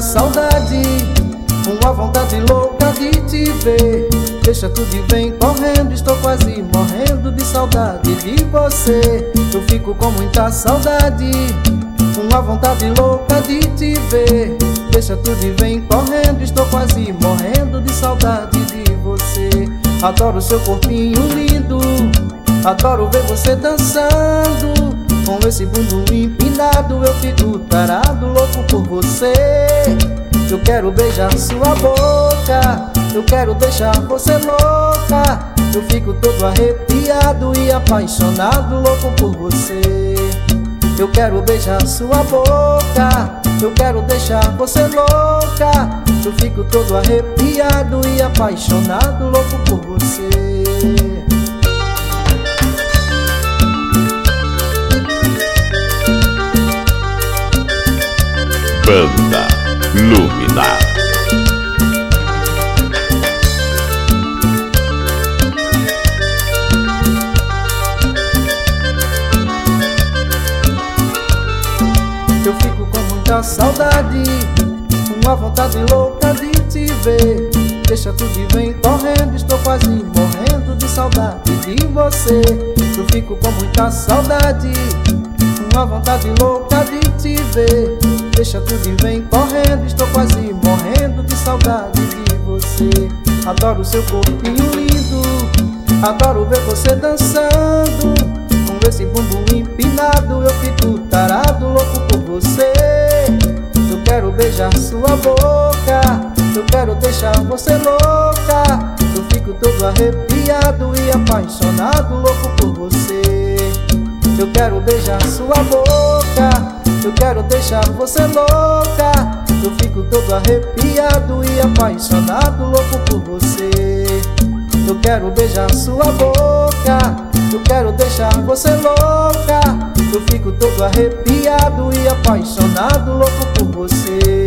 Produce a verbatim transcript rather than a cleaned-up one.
saudade, uma vontade louca de te ver. Deixa tudo e vem correndo, estou quase morrendo de saudade de você. Eu fico com muita saudade, uma vontade louca de te ver. Deixa tudo e vem correndo, estou quase morrendo de saudade de você. Adoro seu corpinho lindo, adoro ver você dançando. Com esse bumbum empinado eu fico tarado, louco por você. Eu quero beijar sua boca, eu quero deixar você louca. Eu fico todo arrepiado e apaixonado, louco por você. Eu quero beijar sua boca, eu quero deixar você louca. Eu fico todo arrepiado e apaixonado, louco por você. Banda Luminar. Eu fico com muita saudade, uma vontade louca de te ver. Deixa tudo e vem correndo, estou quase morrendo de saudade de você. Eu fico com muita saudade, uma vontade louca de te ver. Deixa tudo e vem correndo, estou quase morrendo de saudade de você. Adoro seu corpinho lindo, adoro ver você dançando. Com esse bumbum empinado eu fico tarado, louco por você. Eu quero beijar sua boca, eu quero deixar você louca. Eu fico todo arrepiado e apaixonado, louco por você. Eu quero beijar sua boca, eu quero deixar você louca. Eu fico todo arrepiado e apaixonado, louco por você. Eu quero beijar sua boca, eu quero deixar você louca. Eu fico todo arrepiado e apaixonado, louco por você.